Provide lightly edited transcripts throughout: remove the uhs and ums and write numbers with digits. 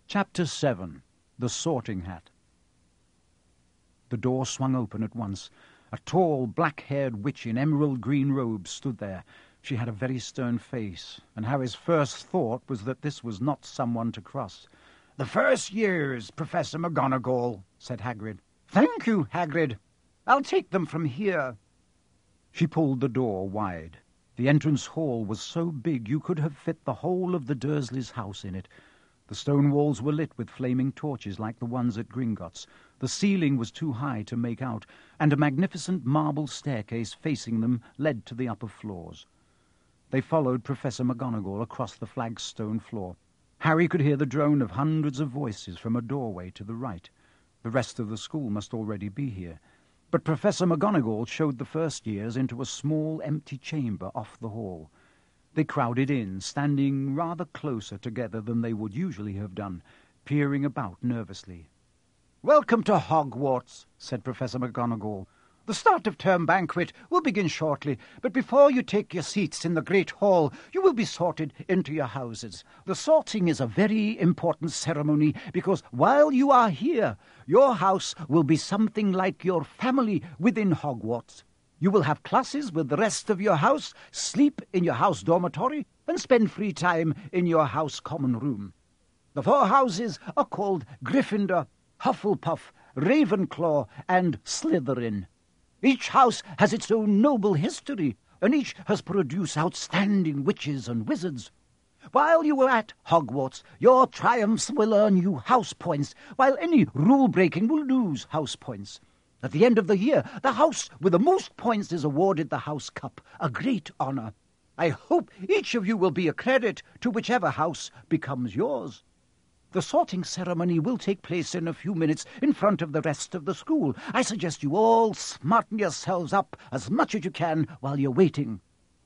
Chapter 7. The Sorting Hat. The door swung open at once. A tall, black-haired witch in emerald-green robes stood there. She had a very stern face, and Harry's first thought was that this was not someone to cross. "The first years, Professor McGonagall," said Hagrid. "Thank you, Hagrid. I'll take them from here." She pulled the door wide. The entrance hall was so big you could have fit the whole of the Dursleys' house in it. The stone walls were lit with flaming torches like the ones at Gringotts. The ceiling was too high to make out, and a magnificent marble staircase facing them led to the upper floors. They followed Professor McGonagall across the flagstone floor. Harry could hear the drone of hundreds of voices from a doorway to the right. The rest of the school must already be here. But Professor McGonagall showed the first years into a small empty chamber off the hall. They crowded in, standing rather closer together than they would usually have done, peering about nervously. "Welcome to Hogwarts," said Professor McGonagall. "The start of term banquet will begin shortly, but before you take your seats in the Great Hall, you will be sorted into your houses. The sorting is a very important ceremony because while you are here, your house will be something like your family within Hogwarts. You will have classes with the rest of your house, sleep in your house dormitory, and spend free time in your house common room. The 4 houses are called Gryffindor, Hufflepuff, Ravenclaw, and Slytherin. Each house has its own noble history, and each has produced outstanding witches and wizards. While you are at Hogwarts, your triumphs will earn you house points, while any rule-breaking will lose house points. At the end of the year, the house with the most points is awarded the House Cup, a great honor. I hope each of you will be a credit to whichever house becomes yours. The sorting ceremony will take place in a few minutes in front of the rest of the school. I suggest you all smarten yourselves up as much as you can while you're waiting."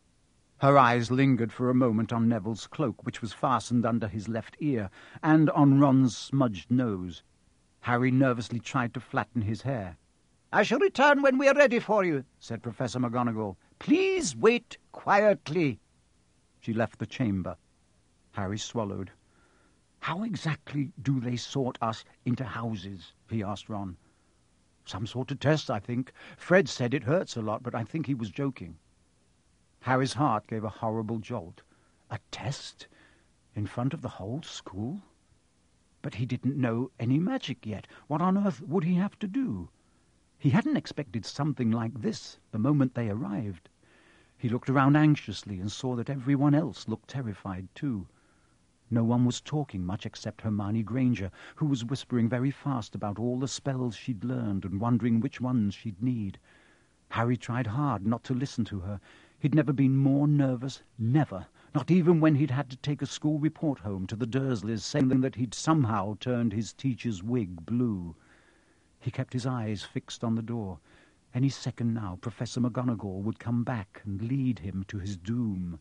Her eyes lingered for a moment on Neville's cloak, which was fastened under his left ear, and on Ron's smudged nose. Harry nervously tried to flatten his hair. "I shall return when we are ready for you," said Professor McGonagall. "Please wait quietly." She left the chamber. Harry swallowed. "How exactly do they sort us into houses?" he asked Ron. "Some sort of test, I think. Fred said it hurts a lot, but I think he was joking." Harry's heart gave a horrible jolt. A test? In front of the whole school? But he didn't know any magic yet. What on earth would he have to do? He hadn't expected something like this the moment they arrived. He looked around anxiously and saw that everyone else looked terrified too. No one was talking much except Hermione Granger, who was whispering very fast about all the spells she'd learned and wondering which ones she'd need. Harry tried hard not to listen to her. He'd never been more nervous, never, not even when he'd had to take a school report home to the Dursleys saying that he'd somehow turned his teacher's wig blue. He kept his eyes fixed on the door. Any second now, Professor McGonagall would come back and lead him to his doom.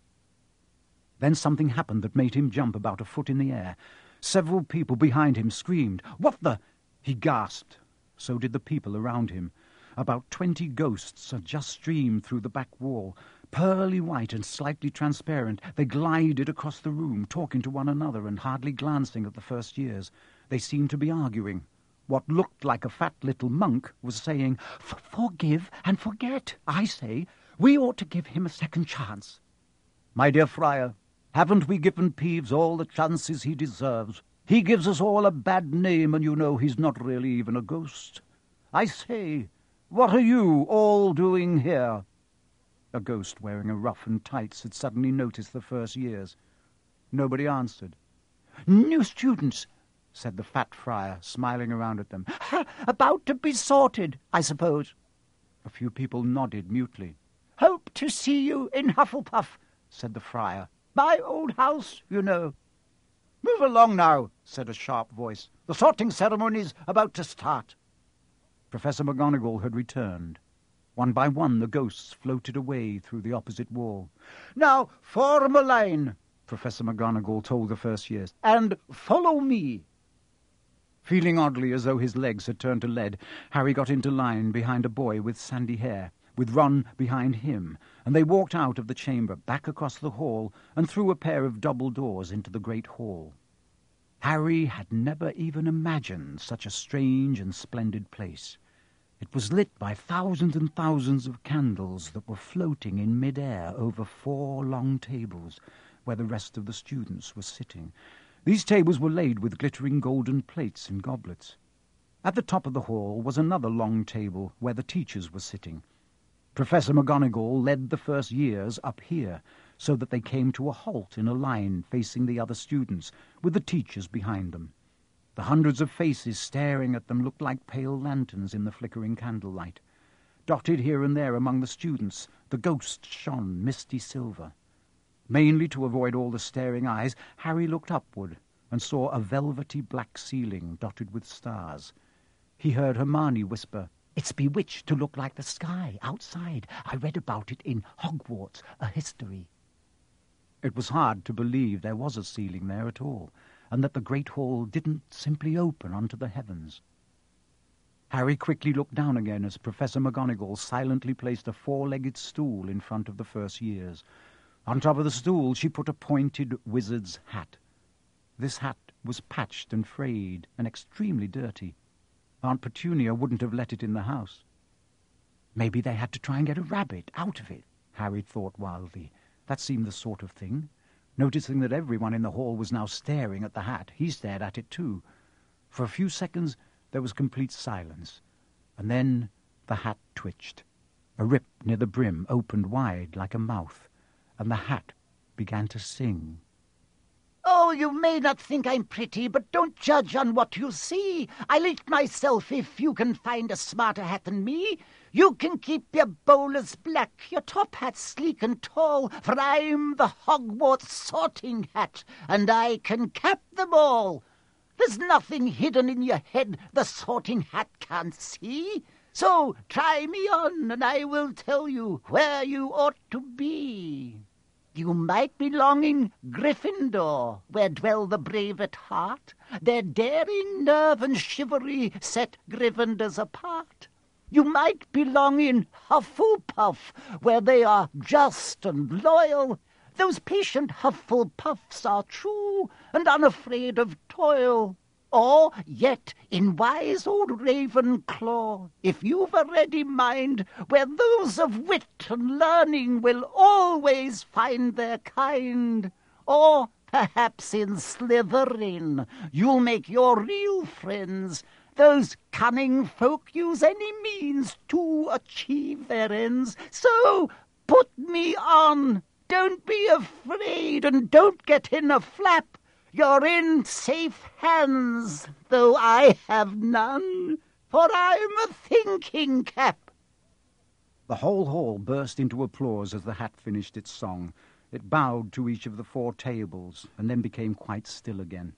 Then something happened that made him jump about a foot in the air. Several people behind him screamed. "What the—" He gasped. So did the people around him. About 20 ghosts had just streamed through the back wall. Pearly white and slightly transparent, they glided across the room, talking to one another and hardly glancing at the first years. They seemed to be arguing. What looked like a fat little monk was saying, "Forgive and forget, I say. We ought to give him a second chance." "My dear Friar, haven't we given Peeves all the chances he deserves? He gives us all a bad name, and you know he's not really even a ghost. I say, what are you all doing here?" A ghost wearing a ruff and tights had suddenly noticed the first years. Nobody answered. "New students," said the fat friar, smiling around at them. "About to be sorted, I suppose." A few people nodded mutely. "Hope to see you in Hufflepuff," said the friar. "My old house, you know." "Move along now," said a sharp voice. "The sorting ceremony's about to start." Professor McGonagall had returned. One by one the ghosts floated away through the opposite wall. "Now form a line," Professor McGonagall told the first years, "and follow me." Feeling oddly as though his legs had turned to lead, Harry got into line behind a boy with sandy hair, with Ron behind him, and they walked out of the chamber, back across the hall, and through a pair of double doors into the great hall. Harry had never even imagined such a strange and splendid place. It was lit by thousands and thousands of candles that were floating in mid-air over 4 long tables where the rest of the students were sitting. These tables were laid with glittering golden plates and goblets. At the top of the hall was another long table where the teachers were sitting. Professor McGonagall led the first years up here, so that they came to a halt in a line facing the other students, with the teachers behind them. The hundreds of faces staring at them looked like pale lanterns in the flickering candlelight. Dotted here and there among the students, the ghosts shone misty silver. Mainly to avoid all the staring eyes, Harry looked upward and saw a velvety black ceiling dotted with stars. He heard Hermione whisper, "It's bewitched to look like the sky outside. I read about it in Hogwarts, a history." It was hard to believe there was a ceiling there at all, and that the great hall didn't simply open onto the heavens. Harry quickly looked down again as Professor McGonagall silently placed a 4-legged stool in front of the first years. On top of the stool she put a pointed wizard's hat. This hat was patched and frayed and extremely dirty. Aunt Petunia wouldn't have let it in the house. Maybe they had to try and get a rabbit out of it, Harry thought wildly. That seemed the sort of thing. Noticing that everyone in the hall was now staring at the hat, he stared at it too. For a few seconds there was complete silence, and then the hat twitched. A rip near the brim opened wide like a mouth, and the hat began to sing. "Oh, you may not think I'm pretty, but don't judge on what you see. I'll eat myself if you can find a smarter hat than me. You can keep your bowlers black, your top hat sleek and tall, for I'm the Hogwarts sorting hat, and I can cap them all. There's nothing hidden in your head the sorting hat can't see. So try me on, and I will tell you where you ought to be. You might be longing Gryffindor, where dwell the brave at heart. Their daring nerve and chivalry set Gryffindors apart. You might belong in Hufflepuff, where they are just and loyal. Those patient Hufflepuffs are true and unafraid of toil. Or yet in wise old Ravenclaw, if you've a ready mind, where those of wit and learning will always find their kind. Or perhaps in Slytherin you'll make your real friends. Those cunning folk use any means to achieve their ends. So put me on. Don't be afraid, and don't get in a flap. You're in safe hands, though I have none, for I'm a thinking cap." The whole hall burst into applause as the hat finished its song. It bowed to each of the 4 tables, and then became quite still again.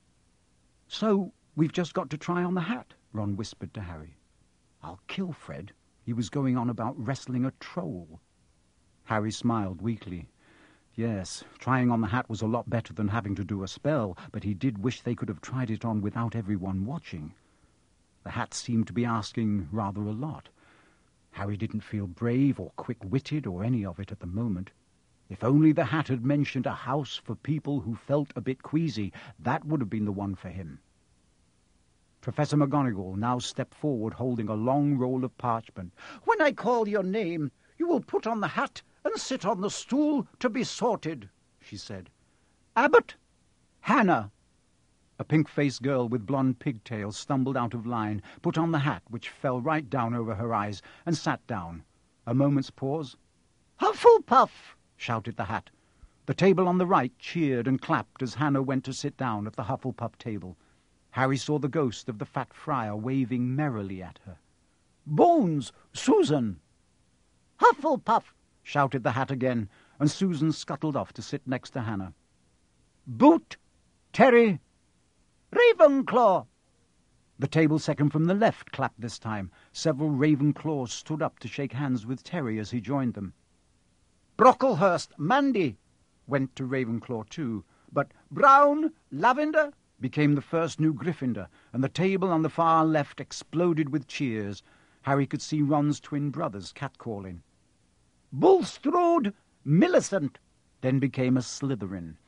"So we've just got to try on the hat," Ron whispered to Harry. "I'll kill Fred. He was going on about wrestling a troll." Harry smiled weakly. Yes, trying on the hat was a lot better than having to do a spell, but he did wish they could have tried it on without everyone watching. The hat seemed to be asking rather a lot. Harry didn't feel brave or quick-witted or any of it at the moment. If only the hat had mentioned a house for people who felt a bit queasy, that would have been the one for him. Professor McGonagall now stepped forward holding a long roll of parchment. "When I call your name, you will put on the hat and sit on the stool to be sorted," she said. "Abbott, Hannah." A pink-faced girl with blonde pigtails stumbled out of line, put on the hat, which fell right down over her eyes, and sat down. A moment's pause. "Hufflepuff!" shouted the hat. The table on the right cheered and clapped as Hannah went to sit down at the Hufflepuff table. Harry saw the ghost of the fat friar waving merrily at her. "Bones, Susan!" "Hufflepuff!" shouted the hat again, and Susan scuttled off to sit next to Hannah. "Boot, Terry, Ravenclaw!" The table second from the left clapped this time. Several Ravenclaws stood up to shake hands with Terry as he joined them. "Brocklehurst, Mandy!" went to Ravenclaw too, but "Brown, Lavender!" became the first new Gryffindor, and the table on the far left exploded with cheers. Harry could see Ron's twin brothers catcalling. "Bulstrode, Millicent!" then became a Slytherin.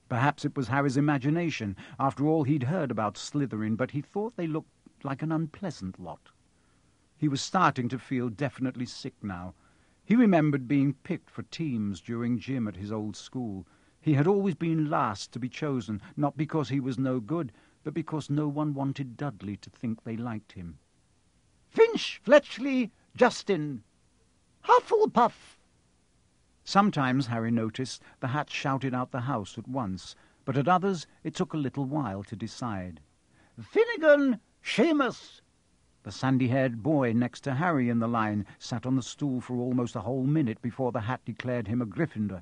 Perhaps it was Harry's imagination. After all, he'd heard about Slytherin, but he thought they looked like an unpleasant lot. He was starting to feel definitely sick now. He remembered being picked for teams during gym at his old school. He had always been last to be chosen, not because he was no good, but because no one wanted Dudley to think they liked him. Finch, Fletchley, Justin. Hufflepuff. Sometimes, Harry noticed, the Hat shouted out the house at once, but at others it took a little while to decide. Finnegan, Seamus. The sandy-haired boy next to Harry in the line sat on the stool for almost a whole minute before the Hat declared him a Gryffindor.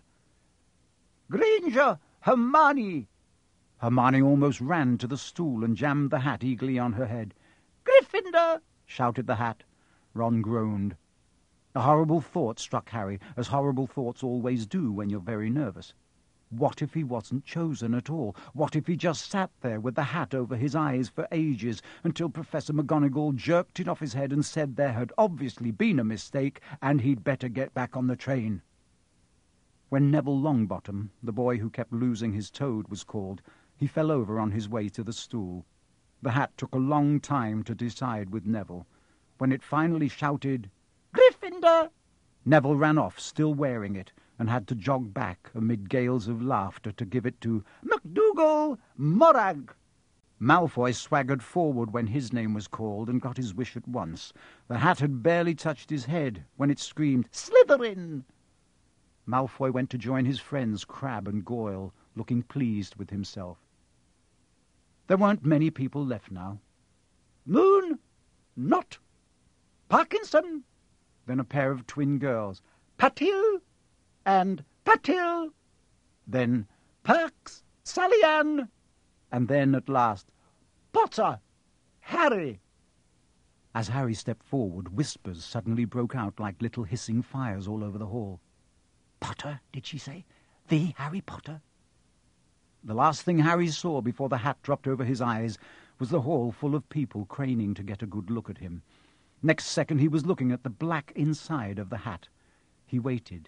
Granger, Hermione. Hermione almost ran to the stool and jammed the hat eagerly on her head. Gryffindor, shouted the Hat. Ron groaned. A horrible thought struck Harry, as horrible thoughts always do when you're very nervous. What if he wasn't chosen at all? What if he just sat there with the hat over his eyes for ages, until Professor McGonagall jerked it off his head and said there had obviously been a mistake and he'd better get back on the train? When Neville Longbottom, the boy who kept losing his toad, was called, he fell over on his way to the stool. The Hat took a long time to decide with Neville. When it finally shouted, Gryffindor, Neville ran off, still wearing it, and had to jog back amid gales of laughter to give it to McDougal, Morag. Malfoy swaggered forward when his name was called and got his wish at once. The Hat had barely touched his head when it screamed, Slytherin. Malfoy went to join his friends Crabbe and Goyle, looking pleased with himself. There weren't many people left now. Moon, Not, Parkinson, Then a pair of twin girls. Patil and Patil. Then Perks, Sally Ann. And then, at last, Potter, Harry. As Harry stepped forward, whispers suddenly broke out like little hissing fires all over the hall. Potter, did she say? The Harry Potter? The last thing Harry saw before the Hat dropped over his eyes was the hall full of people craning to get a good look at him. Next second he was looking at the black inside of the Hat. He waited.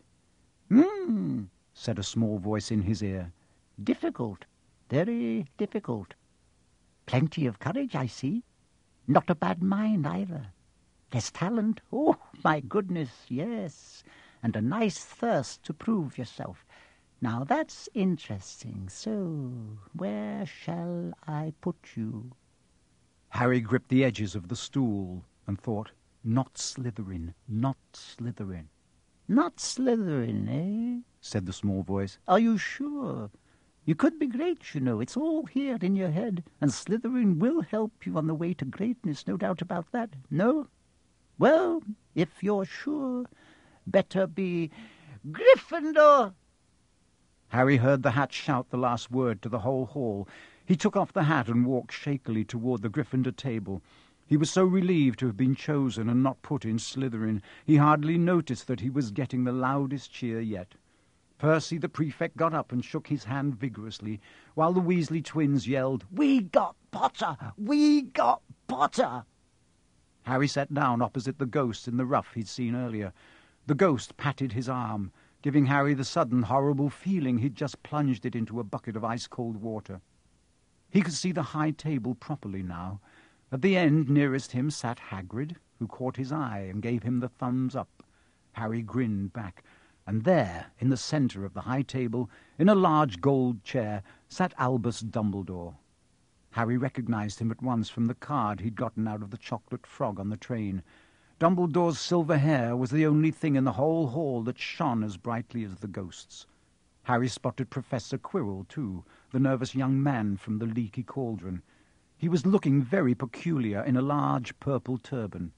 Said a small voice in his ear. Difficult, very difficult. Plenty of courage, I see. Not a bad mind, either. There's talent, oh, my goodness, yes. And a nice thirst to prove yourself. Now that's interesting. So, where shall I put you? Harry gripped the edges of the stool and thought, not Slytherin, not Slytherin. Not Slytherin, eh? Said the small voice. Are you sure? You could be great, you know. It's all here in your head, and Slytherin will help you on the way to greatness, no doubt about that. No? Well, if you're sure, better be Gryffindor. Harry heard the Hat shout the last word to the whole hall. He took off the hat and walked shakily toward the Gryffindor table. He was so relieved to have been chosen and not put in Slytherin, he hardly noticed that he was getting the loudest cheer yet. Percy, the prefect, got up and shook his hand vigorously, while the Weasley twins yelled, We got Potter! We got Potter! Harry sat down opposite the ghost in the ruff he'd seen earlier. The ghost patted his arm, giving Harry the sudden horrible feeling he'd just plunged it into a bucket of ice-cold water. He could see the high table properly now. At the end nearest him sat Hagrid, who caught his eye and gave him the thumbs up. Harry grinned back, and there, in the centre of the high table, in a large gold chair, sat Albus Dumbledore. Harry recognized him at once from the card he'd gotten out of the chocolate frog on the train. Dumbledore's silver hair was the only thing in the whole hall that shone as brightly as the ghost's. Harry spotted Professor Quirrell, too, the nervous young man from the Leaky Cauldron. He was looking very peculiar in a large purple turban.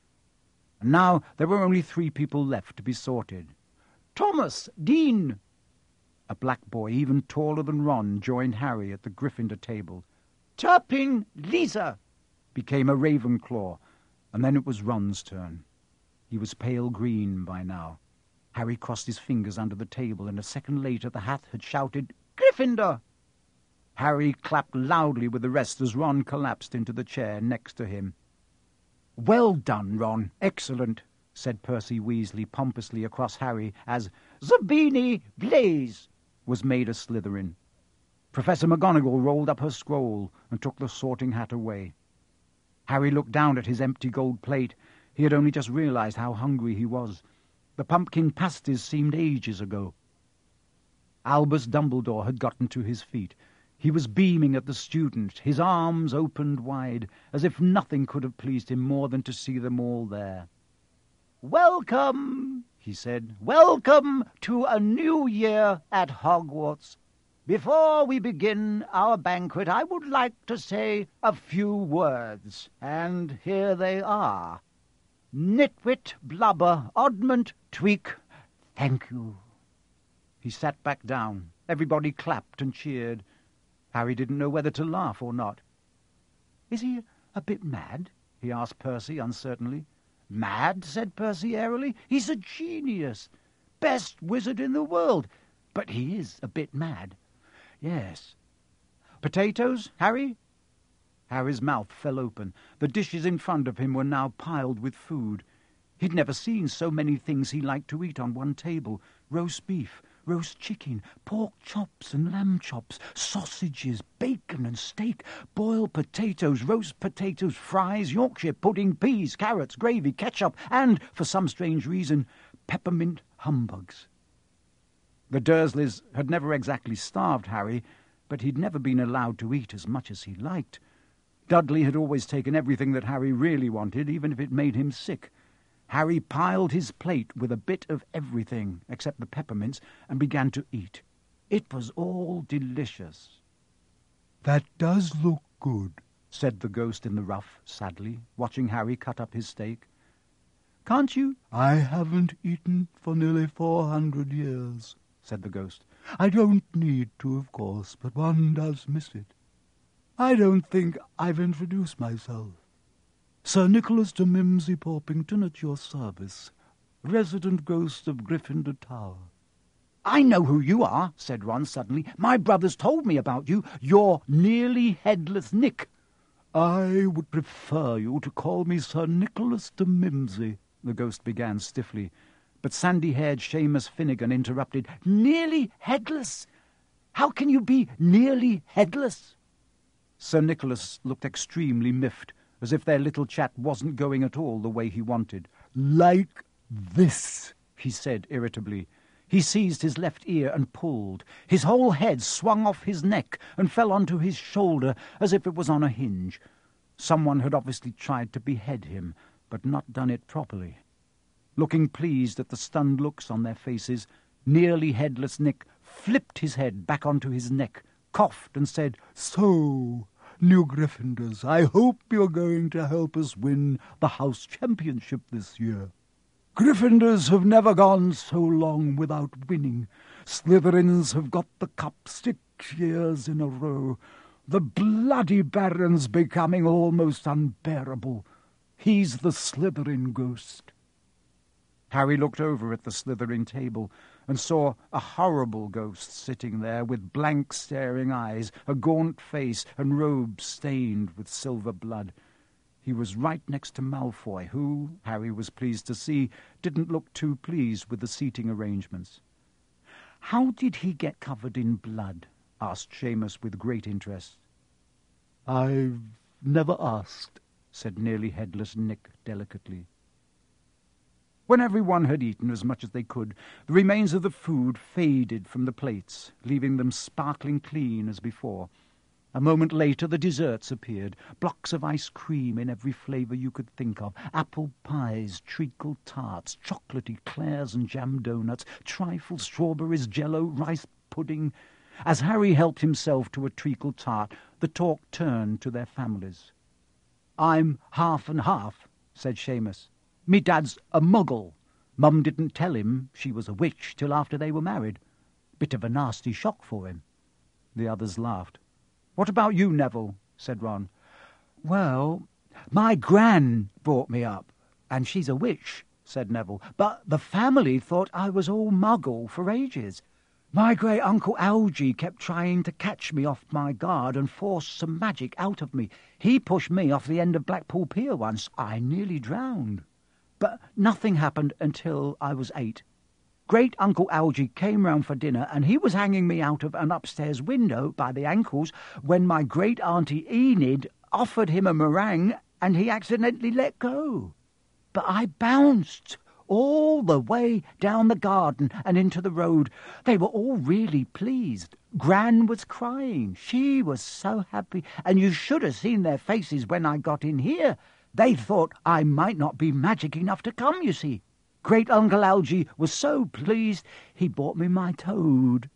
And now there were only 3 people left to be sorted. Thomas, Dean. A black boy, even taller than Ron, joined Harry at the Gryffindor table. Turpin, Lisa. Became a Ravenclaw, and then it was Ron's turn. He was pale green by now. Harry crossed his fingers under the table, and a second later the Hat had shouted, Gryffindor! Harry clapped loudly with the rest as Ron collapsed into the chair next to him. Well done, Ron. Excellent, said Percy Weasley pompously across Harry as Zabini Blaze was made a Slytherin. Professor McGonagall rolled up her scroll and took the sorting hat away. Harry looked down at his empty gold plate. He had only just realized how hungry he was. The pumpkin pasties seemed ages ago. Albus Dumbledore had gotten to his feet. He was beaming at the student, his arms opened wide, as if nothing could have pleased him more than to see them all there. "Welcome," he said. "Welcome to a new year at Hogwarts. Before we begin our banquet, I would like to say a few words, and here they are. Nitwit, Blubber, Oddment, Tweak, thank you." He sat back down. Everybody clapped and cheered. Harry didn't know whether to laugh or not. "Is he a bit mad?" he asked Percy uncertainly. "Mad?" said Percy airily. "He's a genius. Best wizard in the world. But he is a bit mad." "Yes. Potatoes, Harry?" Harry's mouth fell open. The dishes in front of him were now piled with food. He'd never seen so many things he liked to eat on one table. Roast beef, roast chicken, pork chops and lamb chops, sausages, bacon and steak, boiled potatoes, roast potatoes, fries, Yorkshire pudding, peas, carrots, gravy, ketchup, and, for some strange reason, peppermint humbugs. The Dursleys had never exactly starved Harry, but he'd never been allowed to eat as much as he liked. Dudley had always taken everything that Harry really wanted, even if it made him sick. Harry piled his plate with a bit of everything, except the peppermints, and began to eat. It was all delicious. "That does look good," said the ghost in the ruff, sadly, watching Harry cut up his steak. "Can't you—" "I haven't eaten for nearly 400 years, said the ghost. "I don't need to, of course, but one does miss it. I don't think I've introduced myself. Sir Nicholas de Mimsy Porpington at your service, resident ghost of Gryffindor Tower." "I know who you are," said Ron suddenly. "My brothers told me about you. You're Nearly Headless Nick." "I would prefer you to call me Sir Nicholas de Mimsy," the ghost began stiffly. But sandy-haired Seamus Finnegan interrupted. "Nearly headless? How can you be nearly headless?" Sir Nicholas looked extremely miffed, as if their little chat wasn't going at all the way he wanted. "Like this," he said irritably. He seized his left ear and pulled. His whole head swung off his neck and fell onto his shoulder as if it was on a hinge. Someone had obviously tried to behead him, but not done it properly. Looking pleased at the stunned looks on their faces, Nearly Headless Nick flipped his head back onto his neck, coughed and said, "So, new Gryffindors, I hope you're going to help us win the House Championship this year. Gryffindors have never gone so long without winning. Slytherins have got the cup 6 years in a row. The bloody Baron's becoming almost unbearable. He's the Slytherin ghost." Harry looked over at the Slytherin table and saw a horrible ghost sitting there with blank staring eyes, a gaunt face, and robes stained with silver blood. He was right next to Malfoy, who, Harry was pleased to see, didn't look too pleased with the seating arrangements. "How did he get covered in blood?" asked Seamus with great interest. "I've never asked," said Nearly Headless Nick delicately. When everyone had eaten as much as they could, the remains of the food faded from the plates, leaving them sparkling clean as before. A moment later the desserts appeared, blocks of ice cream in every flavour you could think of, apple pies, treacle tarts, chocolatey eclairs and jam doughnuts, trifles, strawberries, jello, rice pudding. As Harry helped himself to a treacle tart, the talk turned to their families. "I'm half and half," said Seamus. "Me dad's a muggle. Mum didn't tell him she was a witch till after they were married. Bit of a nasty shock for him." The others laughed. "What about you, Neville?" said Ron. "Well, my gran brought me up, and she's a witch," said Neville. "But the family thought I was all muggle for ages. My great-uncle Algy kept trying to catch me off my guard and force some magic out of me. He pushed me off the end of Blackpool Pier once. I nearly drowned. But nothing happened until I was 8. Great Uncle Algy came round for dinner, and he was hanging me out of an upstairs window by the ankles when my great auntie Enid offered him a meringue, and he accidentally let go. But I bounced all the way down the garden and into the road. They were all really pleased. Gran was crying. She was so happy, and you should have seen their faces when I got in here. They thought I might not be magic enough to come, you see. Great Uncle Algy was so pleased he bought me my toad.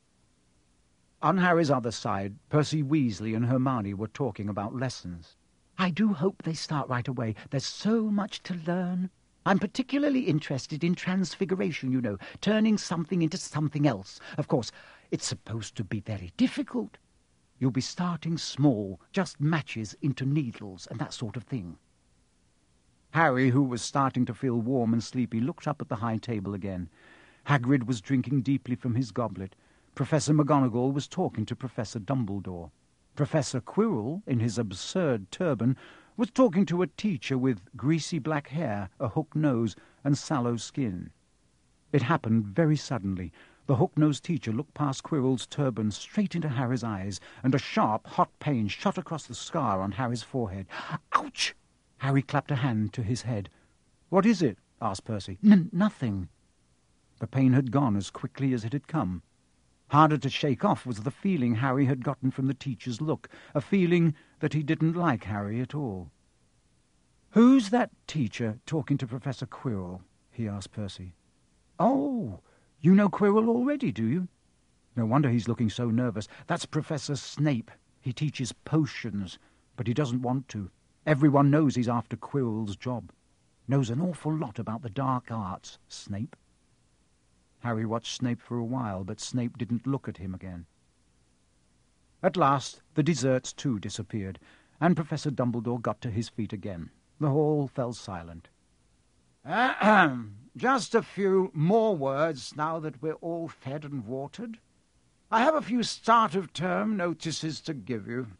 On Harry's other side, Percy Weasley and Hermione were talking about lessons. I do hope they start right away. There's so much to learn. I'm particularly interested in transfiguration, you know, turning something into something else. Of course, it's supposed to be very difficult. You'll be starting small, just matches into needles and that sort of thing. Harry, who was starting to feel warm and sleepy, looked up at the high table again. Hagrid was drinking deeply from his goblet. Professor McGonagall was talking to Professor Dumbledore. Professor Quirrell, in his absurd turban, was talking to a teacher with greasy black hair, a hook nose, and sallow skin. It happened very suddenly. The hook-nosed teacher looked past Quirrell's turban straight into Harry's eyes, and a sharp, hot pain shot across the scar on Harry's forehead. Ouch! Harry clapped a hand to his head. What is it? Asked Percy. Nothing. The pain had gone as quickly as it had come. Harder to shake off was the feeling Harry had gotten from the teacher's look, a feeling that he didn't like Harry at all. Who's that teacher talking to Professor Quirrell? He asked Percy. Oh, you know Quirrell already, do you? No wonder he's looking so nervous. That's Professor Snape. He teaches potions, but he doesn't want to. Everyone knows he's after Quirrell's job. Knows an awful lot about the dark arts, Snape. Harry watched Snape for a while, but Snape didn't look at him again. At last, the desserts too disappeared, and Professor Dumbledore got to his feet again. The hall fell silent. Just a few more words now that we're all fed and watered. I have a few start-of-term notices to give you.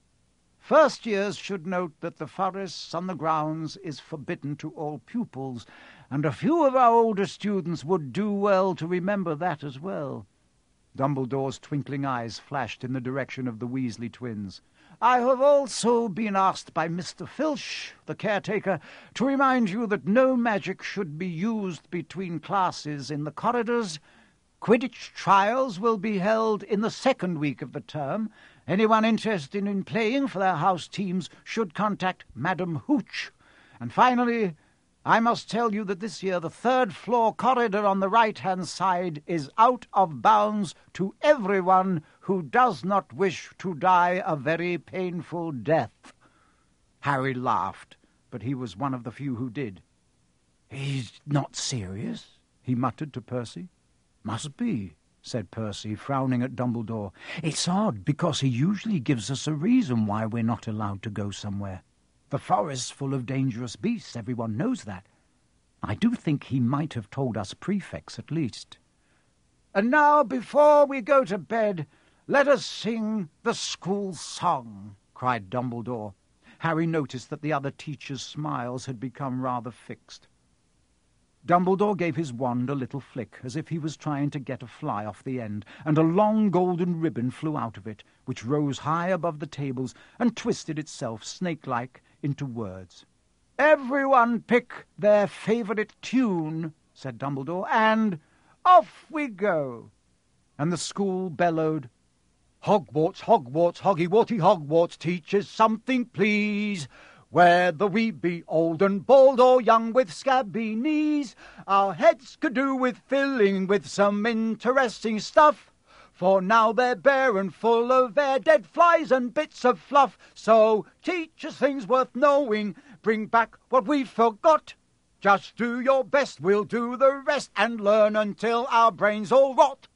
First years should note that the forests on the grounds is forbidden to all pupils, and a few of our older students would do well to remember that as well. Dumbledore's twinkling eyes flashed in the direction of the Weasley twins. I have also been asked by Mr. Filch, the caretaker, to remind you that no magic should be used between classes in the corridors. Quidditch trials will be held in the second week of the term. Anyone interested in playing for their house teams should contact Madam Hooch. And finally, I must tell you that this year the third-floor corridor on the right-hand side is out of bounds to everyone who does not wish to die a very painful death. Harry laughed, but he was one of the few who did. He's not serious, he muttered to Percy. Must be, said Percy, frowning at Dumbledore. It's odd, because he usually gives us a reason why we're not allowed to go somewhere. The forest's full of dangerous beasts, everyone knows that. I do think he might have told us prefects at least. And now, before we go to bed, let us sing the school song, cried Dumbledore. Harry noticed that the other teachers' smiles had become rather fixed. Dumbledore gave his wand a little flick, as if he was trying to get a fly off the end, and a long golden ribbon flew out of it, which rose high above the tables and twisted itself snake-like into words. Everyone pick their favourite tune, said Dumbledore, and off we go. And the school bellowed, Hogwarts, Hogwarts, Hoggy-Warty Hogwarts, teaches something, please. Whether we be old and bald or young with scabby knees, our heads could do with filling with some interesting stuff. For now they're bare and full of air, dead flies and bits of fluff. So teach us things worth knowing, bring back what we've forgot. Just do your best, we'll do the rest, and learn until our brains all rot.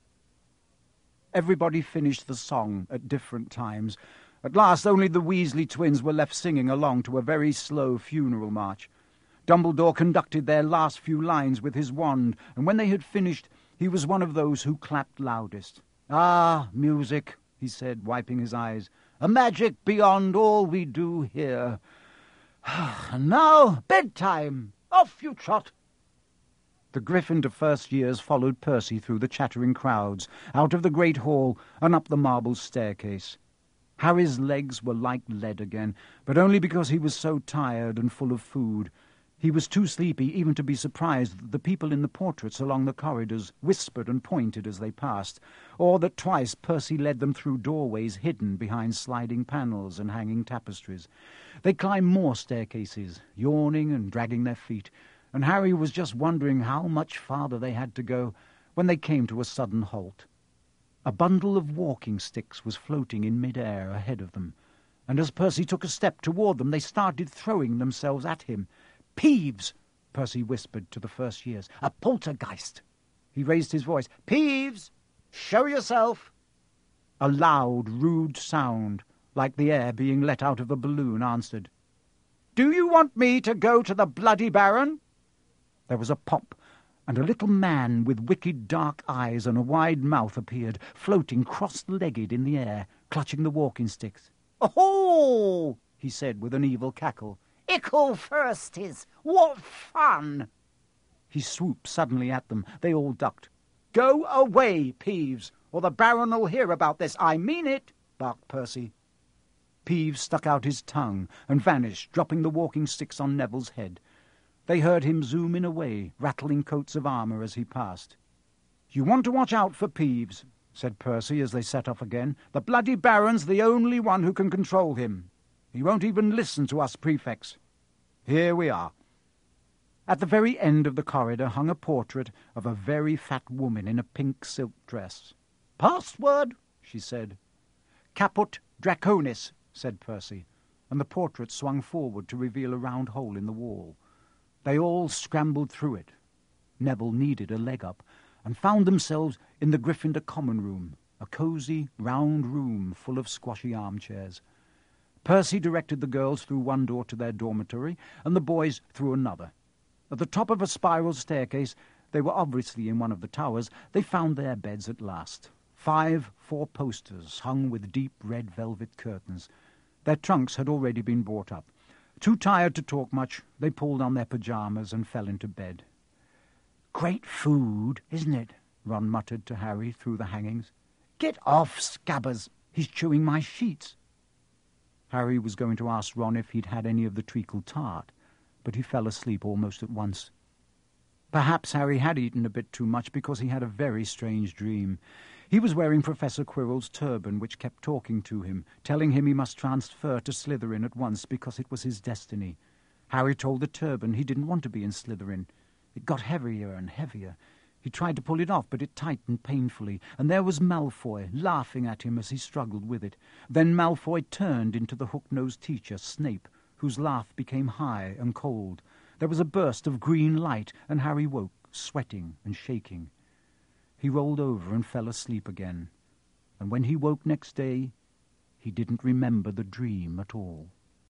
Everybody finished the song at different times. At last only the Weasley twins were left singing along to a very slow funeral march. Dumbledore conducted their last few lines with his wand, and when they had finished, he was one of those who clapped loudest. Ah, music, he said, wiping his eyes, a magic beyond all we do here. And now, bedtime, off you trot. The Gryffindor first years followed Percy through the chattering crowds, out of the great hall and up the marble staircase. Harry's legs were like lead again, but only because he was so tired and full of food. He was too sleepy even to be surprised that the people in the portraits along the corridors whispered and pointed as they passed, or that twice Percy led them through doorways hidden behind sliding panels and hanging tapestries. They climbed more staircases, yawning and dragging their feet, and Harry was just wondering how much farther they had to go when they came to a sudden halt. A bundle of walking sticks was floating in mid-air ahead of them, and as Percy took a step toward them, they started throwing themselves at him. "Peeves!" Percy whispered to the first years. "A poltergeist!" He raised his voice. "Peeves! Show yourself!" A loud, rude sound, like the air being let out of a balloon, answered. "Do you want me to go to the Bloody Baron?" There was a pop, and a little man with wicked dark eyes and a wide mouth appeared, floating cross-legged in the air, clutching the walking sticks. "Oh!" he said with an evil cackle. "Ickle firsties! What fun!" He swooped suddenly at them. They all ducked. "Go away, Peeves, or the Baron'll hear about this. I mean it," barked Percy. Peeves stuck out his tongue and vanished, dropping the walking sticks on Neville's head. They heard him zooming away, rattling coats of armour as he passed. "You want to watch out for Peeves," said Percy as they set off again. "The Bloody Baron's the only one who can control him. He won't even listen to us prefects. Here we are." At the very end of the corridor hung a portrait of a very fat woman in a pink silk dress. "Password," she said. "Caput Draconis," said Percy, and the portrait swung forward to reveal a round hole in the wall. They all scrambled through it. Neville needed a leg up, and found themselves in the Gryffindor common room, a cosy, round room full of squashy armchairs. Percy directed the girls through one door to their dormitory, and the boys through another. At the top of a spiral staircase, they were obviously in one of the towers, they found their beds at last. 5 four-posters hung with deep red velvet curtains. Their trunks had already been brought up. Too tired to talk much, they pulled on their pyjamas and fell into bed. "Great food, isn't it?" Ron muttered to Harry through the hangings. "Get off, Scabbers! He's chewing my sheets." Harry was going to ask Ron if he'd had any of the treacle tart, but he fell asleep almost at once. Perhaps Harry had eaten a bit too much because he had a very strange dream. He was wearing Professor Quirrell's turban, which kept talking to him, telling him he must transfer to Slytherin at once because it was his destiny. Harry told the turban he didn't want to be in Slytherin. It got heavier and heavier. He tried to pull it off, but it tightened painfully, and there was Malfoy laughing at him as he struggled with it. Then Malfoy turned into the hook-nosed teacher, Snape, whose laugh became high and cold. There was a burst of green light, and Harry woke, sweating and shaking. He rolled over and fell asleep again, and when he woke next day, he didn't remember the dream at all.